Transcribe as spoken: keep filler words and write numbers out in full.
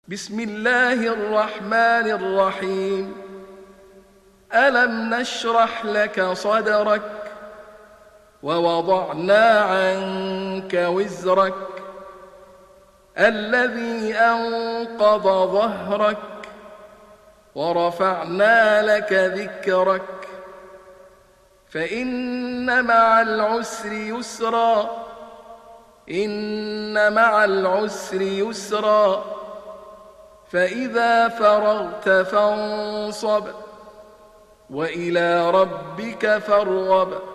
بسم الله الرحمن الرحيم. ألم نشرح لك صدرك ووضعنا عنك وزرك الذي أنقض ظهرك ورفعنا لك ذكرك فإن مع العسر يسرا إن مع العسر يسرا فإذا فرغت فانصب وإلى ربك فارغب